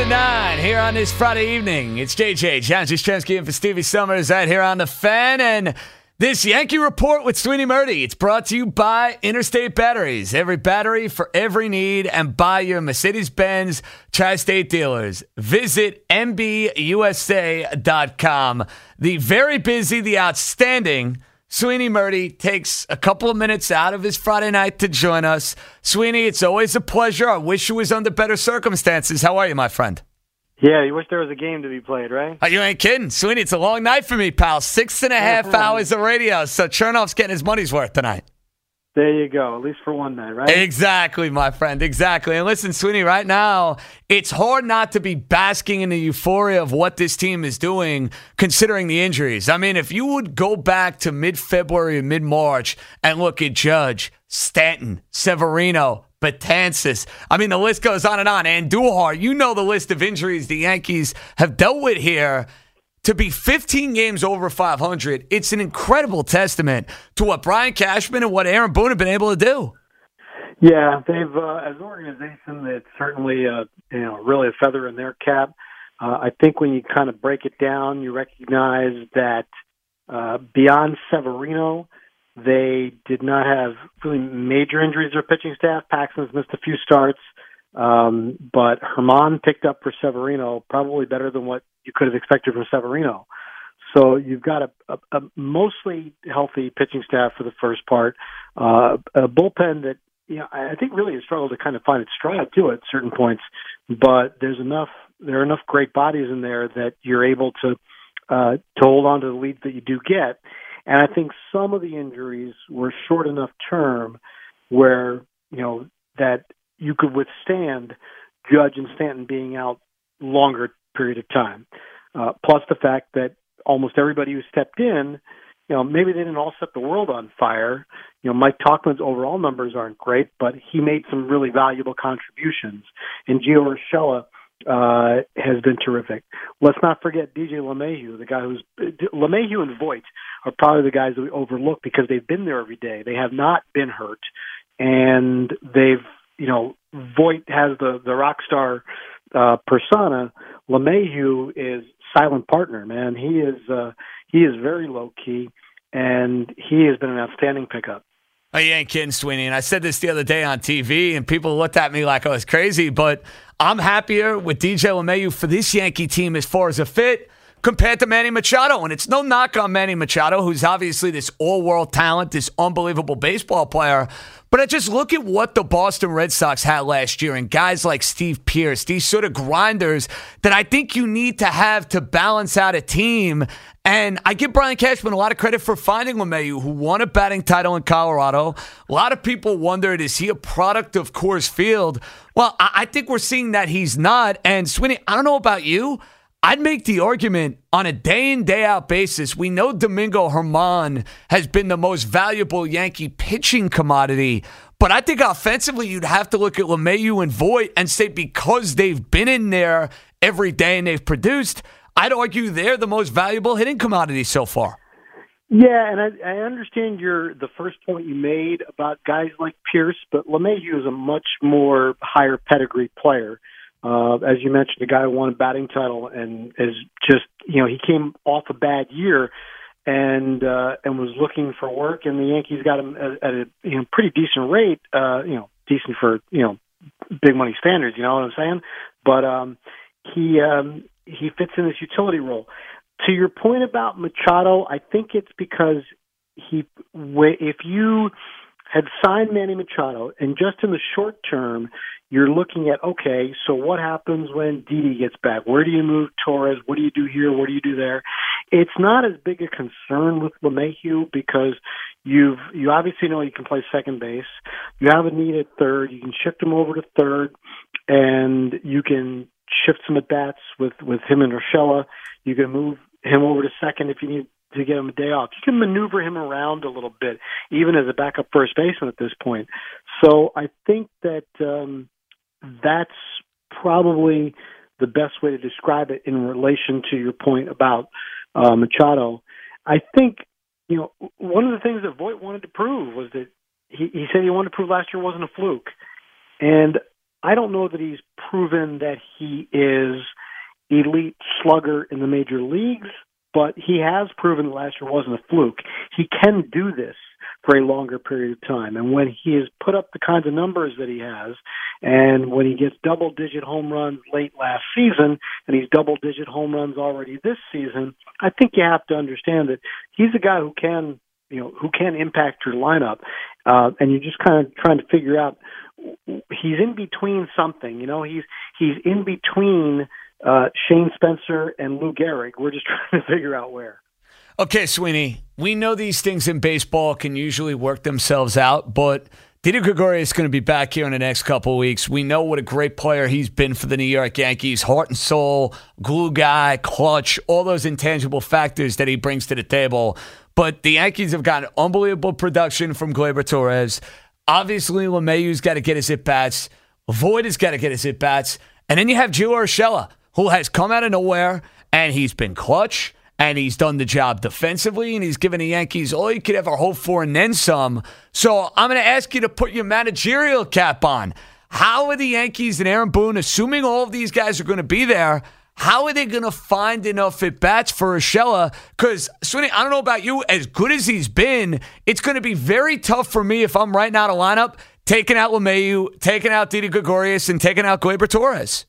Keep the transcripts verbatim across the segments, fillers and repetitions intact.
to nine here on this Friday evening. It's J J, John Jastrzemski, in for Stevie Summers right here on The Fan. And this Yankee Report with Sweeney Murti, it's brought to you by Interstate Batteries. Every battery for every need, and by your Mercedes-Benz Tri-State dealers. Visit M B U S A dot com. The very busy, the outstanding Sweeney Murti takes a couple of minutes out of his Friday night to join us. Sweeney, it's always a pleasure. I wish it was under better circumstances. How are you, my friend? Yeah, you wish there was a game to be played, right? Oh, you ain't kidding. Sweeney, it's a long night for me, pal. Six and a half hours of radio, so Chernoff's getting his money's worth tonight. There you go, at least for one night, right? Exactly, my friend, exactly. And listen, Sweeney, right now, it's hard not to be basking in the euphoria of what this team is doing, considering the injuries. I mean, if you would go back to mid-February and mid-March and look at Judge, Stanton, Severino, Betances, I mean, the list goes on and on. And Andujar, you know the list of injuries the Yankees have dealt with here. To be fifteen games over five hundred, it's an incredible testament to what Brian Cashman and what Aaron Boone have been able to do. Yeah, they've, uh, as an organization, it's certainly, uh, you know, really a feather in their cap. Uh, I think when you kind of break it down, you recognize that uh, beyond Severino, they did not have really major injuries to their pitching staff. Paxton's missed a few starts, um, but Herman picked up for Severino probably better than what you could have expected from Severino. So you've got a, a, a mostly healthy pitching staff for the first part, uh, a bullpen that, you know, I think really has struggled to kind of find its stride too at certain points, but there's enough, there are enough great bodies in there that you're able to, uh, to hold on to the leads that you do get. And I think some of the injuries were short enough term where, you know, that you could withstand Judge and Stanton being out longer period of time. Uh, plus the fact that almost everybody who stepped in, you know, maybe they didn't all set the world on fire. You know, Mike Tauchman's overall numbers aren't great, but he made some really valuable contributions. And Gio Urshela uh, has been terrific. Let's not forget D J LeMahieu, the guy who's LeMahieu and Voit are probably the guys that we overlook because they've been there every day. They have not been hurt, and they've, you know, Voit has the the rock star uh, persona. LeMahieu is silent partner, man. He is uh, he is very low key, and he has been an outstanding pickup. Oh, you ain't kidding, Sweeney. And I said this the other day on T V, and people looked at me like I was crazy, but I'm happier with D J LeMahieu for this Yankee team as far as a fit compared to Manny Machado. And it's no knock on Manny Machado, who's obviously this all-world talent, this unbelievable baseball player. But I just look at what the Boston Red Sox had last year, and guys like Steve Pearce, these sort of grinders that I think you need to have to balance out a team. And I give Brian Cashman a lot of credit for finding LeMahieu, who won a batting title in Colorado. A lot of people wondered, is he a product of Coors Field? Well, I, I think we're seeing that he's not. And Sweeney, I don't know about you, I'd make the argument on a day-in, day-out basis. We know Domingo Germán has been the most valuable Yankee pitching commodity, but I think offensively you'd have to look at LeMahieu and Voit and say because they've been in there every day and they've produced, I'd argue they're the most valuable hitting commodity so far. Yeah, and I, I understand your the first point you made about guys like Pearce, but LeMahieu is a much more higher pedigree player. Uh, as you mentioned, a guy who won a batting title and is just, you know, he came off a bad year and uh, and was looking for work, and the Yankees got him at, at a you know pretty decent rate, uh, you know, decent for you know big money standards. You know what I'm saying? But um, he um, he fits in this utility role. To your point about Machado, I think it's because he if you had signed Manny Machado, and just in the short term, you're looking at, okay, so what happens when Didi gets back? Where do you move Torres? What do you do here? What do you do there? It's not as big a concern with LeMahieu because you've you obviously know you can play second base. You have a need at third. You can shift him over to third, and you can shift some at-bats with, with him and Urshela. You can move him over to second if you need to get him a day off. You can maneuver him around a little bit, even as a backup first baseman at this point. So I think that um, that's probably the best way to describe it in relation to your point about uh, Machado. I think, you know, one of the things that Voit wanted to prove was that he, he said he wanted to prove last year wasn't a fluke. And I don't know that he's proven that he is elite slugger in the major leagues, but he has proven that last year wasn't a fluke. He can do this for a longer period of time. And when he has put up the kinds of numbers that he has, and when he gets double-digit home runs late last season, and he's double-digit home runs already this season, I think you have to understand that he's a guy who can, you know, who can impact your lineup. Uh, and you're just kind of trying to figure out, he's in between something, you know, he's, he's in between uh, Shane Spencer and Lou Gehrig. We're just trying to figure out where. Okay, Sweeney, we know these things in baseball can usually work themselves out, but Didi Gregorius is going to be back here in the next couple of weeks. We know what a great player he's been for the New York Yankees, heart and soul, glue guy, clutch, all those intangible factors that he brings to the table. But the Yankees have gotten unbelievable production from Gleyber Torres. Obviously, LeMahieu's got to get his at-bats. Voit has got to get his at-bats. And then you have Gio Urshela, who has come out of nowhere, and he's been clutch. And he's done the job defensively, and he's given the Yankees all you could ever hope for and then some. So I'm going to ask you to put your managerial cap on. How are the Yankees and Aaron Boone, assuming all of these guys are going to be there, how are they going to find enough at-bats for Urshela? Because, Sweeney, I don't know about you, as good as he's been, it's going to be very tough for me if I'm writing out a lineup, taking out LeMahieu, taking out Didi Gregorius, and taking out Gleyber Torres.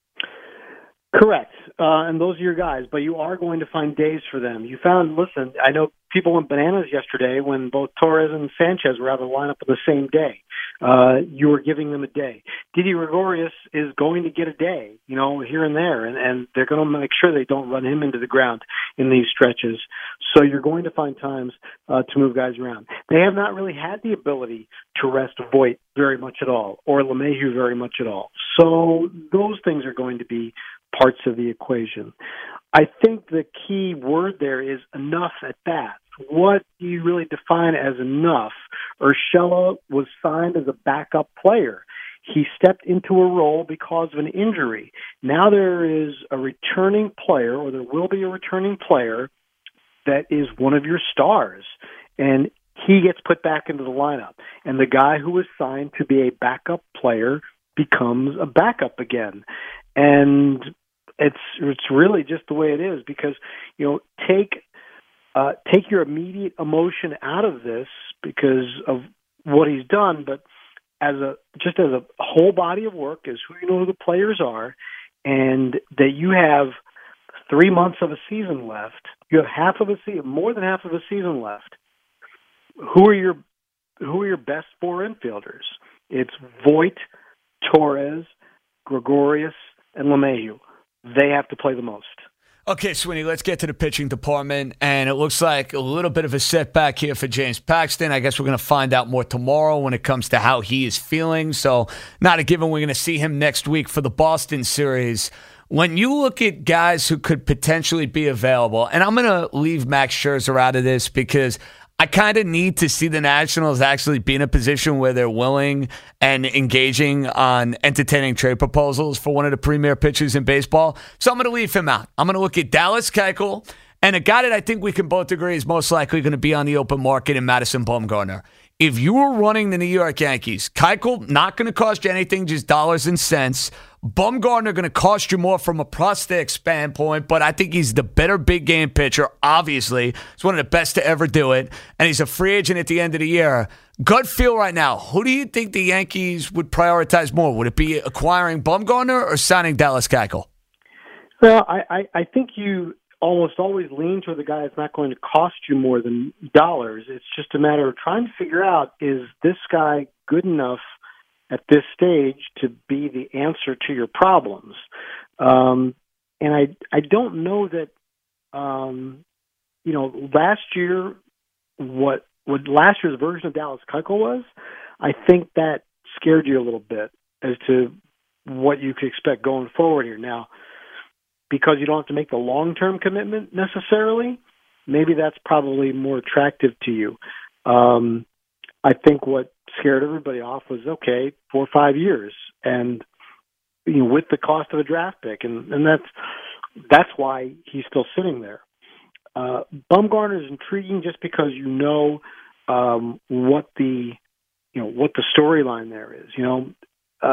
Correct. Uh, and those are your guys, but you are going to find days for them. You found, listen, I know people went bananas yesterday when both Torres and Sanchez were out of the lineup on the same day. Uh, you were giving them a day. Didi Gregorius is going to get a day, you know, here and there, and, and they're going to make sure they don't run him into the ground in these stretches. So you're going to find times uh, to move guys around. They have not really had the ability to rest Voit very much at all, or LeMahieu very much at all. So those things are going to be parts of the equation. I think the key word there is enough at bats. What do you really define as enough? Urshela was signed as a backup player. He stepped into a role because of an injury. Now there is a returning player, or there will be a returning player, that is one of your stars. And he gets put back into the lineup. And the guy who was signed to be a backup player becomes a backup again. And It's it's really just the way it is, because, you know, take uh, take your immediate emotion out of this because of what he's done, but as a just as a whole body of work, as who you know who the players are, and that you have three months of a season left, you have half of a season, more than half of a season left. Who are your who are your best four infielders? It's Voit, Torres, Gregorius, and LeMahieu. They have to play the most. Okay, Sweeney, let's get to the pitching department. And it looks like a little bit of a setback here for James Paxton. I guess we're going to find out more tomorrow when it comes to how he is feeling. So not a given we're going to see him next week for the Boston series. When you look at guys who could potentially be available, and I'm going to leave Max Scherzer out of this because I kind of need to see the Nationals actually be in a position where they're willing and engaging on entertaining trade proposals for one of the premier pitchers in baseball. So I'm going to leave him out. I'm going to look at Dallas Keuchel and a guy that I think we can both agree is most likely going to be on the open market in Madison Bumgarner. If you were running the New York Yankees, Keuchel not going to cost you anything, just dollars and cents. Bumgarner going to cost you more from a prospect standpoint, but I think he's the better big game pitcher, obviously. He's one of the best to ever do it, and he's a free agent at the end of the year. Gut feel right now, who do you think the Yankees would prioritize more? Would it be acquiring Bumgarner or signing Dallas Keuchel? Well, I, I, I think you almost always lean toward the guy that's not going to cost you more than dollars. It's just a matter of trying to figure out, is this guy good enough at this stage to be the answer to your problems? Um, and I I don't know that, um, you know, last year, what, what last year's version of Dallas Keuchel was, I think that scared you a little bit as to what you could expect going forward here. Now, because you don't have to make the long-term commitment necessarily, maybe that's probably more attractive to you. Um, I think what scared everybody off was, okay, four or five years, and you know, with the cost of a draft pick, and, and that's that's why he's still sitting there. Uh, Bumgarner is intriguing just because you know um, what the you know what the storyline there is. You know, uh,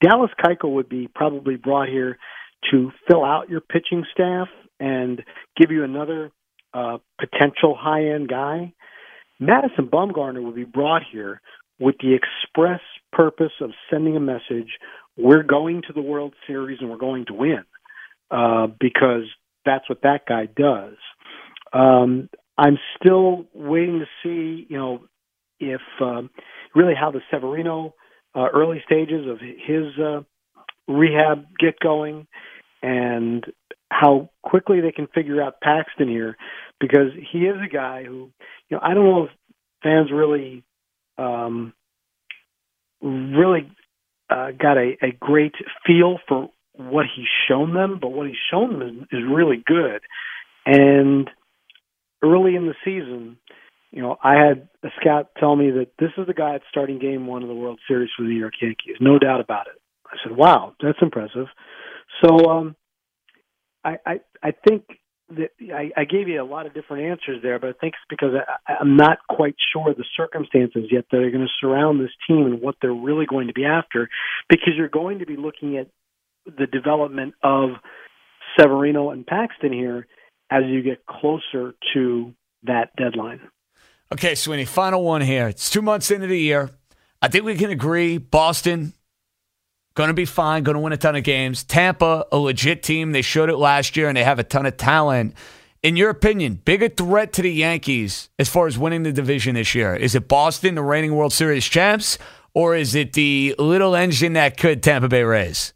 Dallas Keuchel would be probably brought here to fill out your pitching staff and give you another uh, potential high-end guy. Madison Bumgarner would be brought here with the express purpose of sending a message, we're going to the World Series and we're going to win, uh, because that's what that guy does. Um, I'm still waiting to see, you know, if um, really how the Severino uh, early stages of his uh, rehab get going and how quickly they can figure out Paxton here, because he is a guy who, you know, I don't know if fans really, um, really uh, got a, a great feel for what he's shown them, but what he's shown them is, is really good. And early in the season, you know, I had a scout tell me that this is the guy that's starting game one of the World Series for the New York Yankees. No doubt about it. I said, wow, that's impressive. So um, I, I I think that I, I gave you a lot of different answers there, but I think it's because I, I'm not quite sure of the circumstances yet that are going to surround this team and what they're really going to be after, because you're going to be looking at the development of Severino and Paxton here as you get closer to that deadline. Okay, Sweeney, final one here. It's two months into the year. I think we can agree Boston, going to be fine, going to win a ton of games. Tampa, a legit team. They showed it last year, and they have a ton of talent. In your opinion, bigger threat to the Yankees as far as winning the division this year? Is it Boston, the reigning World Series champs, or is it the little engine that could Tampa Bay Rays?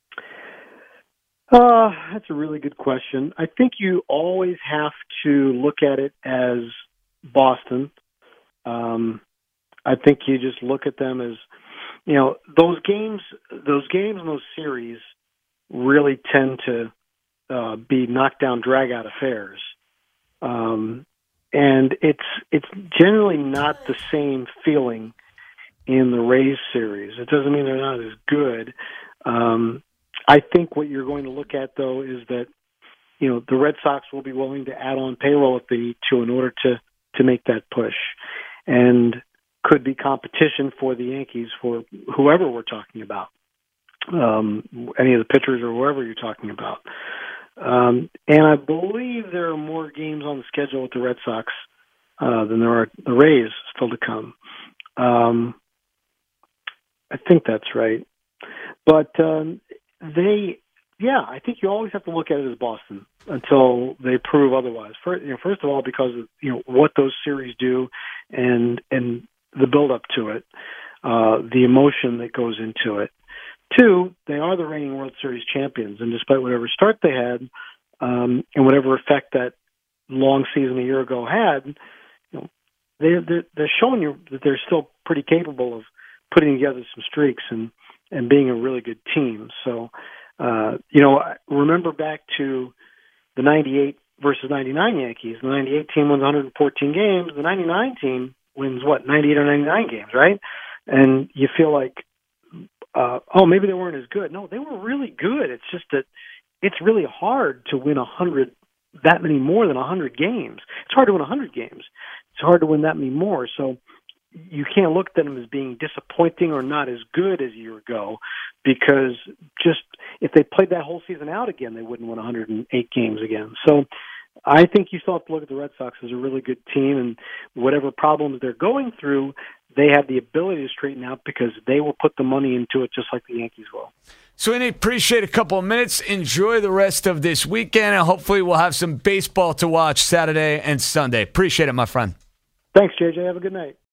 Uh, that's a really good question. I think you always have to look at it as Boston. Um, I think you just look at them as, you know, those games, those games and those series really tend to uh, be knockdown, drag-out affairs, um, and it's it's generally not the same feeling in the Rays series. It doesn't mean they're not as good. Um, I think what you're going to look at, though, is that, you know, the Red Sox will be willing to add on payroll if they need to in order to, to make that push, and could be competition for the Yankees for whoever we're talking about, um, any of the pitchers or whoever you're talking about. Um, and I believe there are more games on the schedule with the Red Sox uh, than there are the Rays still to come. Um, I think that's right. But um, they, yeah, I think you always have to look at it as Boston until they prove otherwise. First, you know, first of all, because of, you know, what those series do and and the build up to it, uh, the emotion that goes into it. Two, they are the reigning World Series champions, and despite whatever start they had um, and whatever effect that long season a year ago had, you know, they, they're, they're showing you that they're still pretty capable of putting together some streaks and, and being a really good team. So, uh, you know, remember back to the ninety-eight versus ninety-nine Yankees. The ninety-eight team wins one hundred fourteen games. The ninety-nine team wins, what, ninety-eight or ninety-nine games, right? And you feel like, uh, oh, maybe they weren't as good. No, they were really good. It's just that it's really hard to win one hundred, that many more than one hundred games. It's hard to win one hundred games. It's hard to win that many more. So you can't look at them as being disappointing or not as good as a year ago, because just if they played that whole season out again, they wouldn't win one hundred eight games again. So I think you still have to look at the Red Sox as a really good team, and whatever problems they're going through, they have the ability to straighten out because they will put the money into it just like the Yankees will. Sweeney, appreciate a couple of minutes. Enjoy the rest of this weekend, and hopefully we'll have some baseball to watch Saturday and Sunday. Appreciate it, my friend. Thanks, J J. Have a good night.